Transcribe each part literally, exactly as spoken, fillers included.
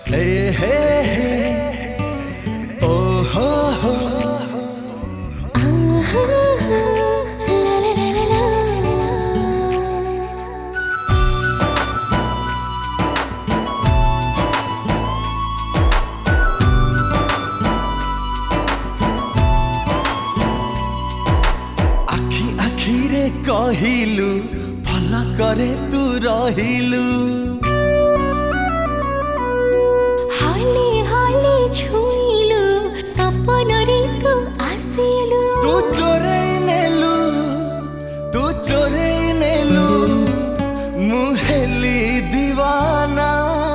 हे हे हे ओ हो हो आहा, ला ला ला ला ला। आखि आखि रे कहिलु भला करे तू रहिलु हाले हाले छुइलु सपनरे तू आसिलु तू चोरे नेलु तू चोरे नेलु मुहेली दीवाना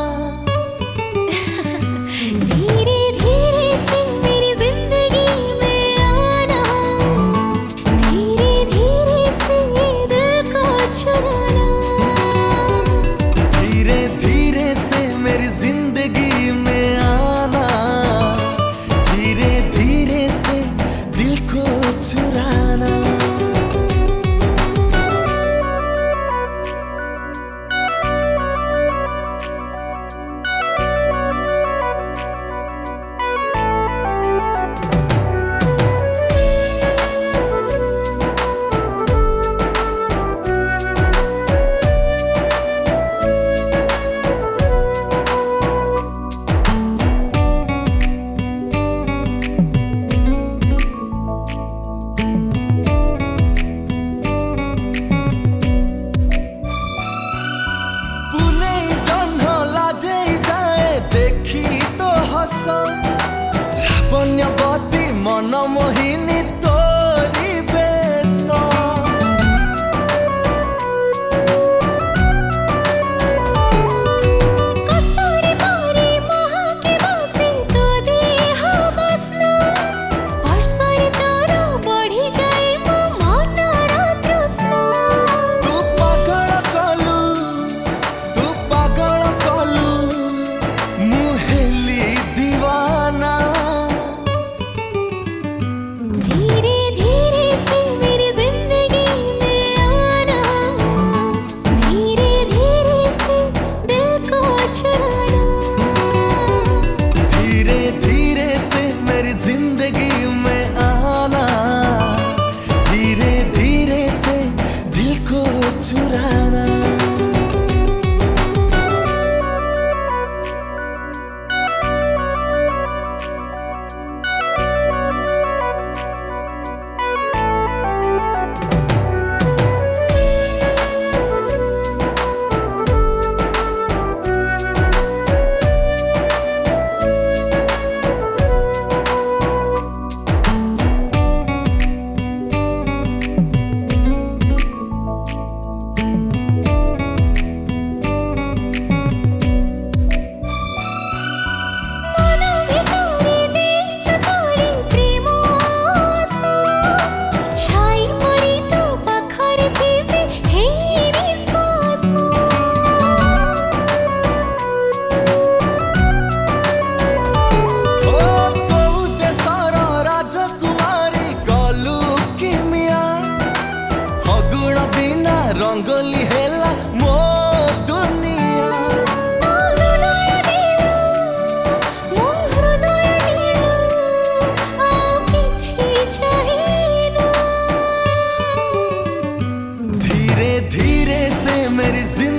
धीरे धीरे से मेरी जिंदगी में आना धीरे धीरे से दिल को चुराना धीरे धीरे से मेरी जिंदगी में आना धीरे धीरे से दिल को चुराना लावण्यवती मनमोहिनी तोरी बेश कस्तूरी परी महके बसे तो देह बस्न स्पर्शरे तोर बढ़ी जाए मो मनर तृष्णा तू पागल कलु तू पागल कलु मुहेली दीवाना धीरे धीरे से मेरी जिंदगी में आना धीरे धीरे से दिल को चुराना धीरे धीरे से मेरी जिंदगी में आना धीरे धीरे से दिल को चुराना रंगोली हेला मो दुनिया मो हृदय नीला आउ किछि चाहिना धीरे धीरे से मेरी जिंदगी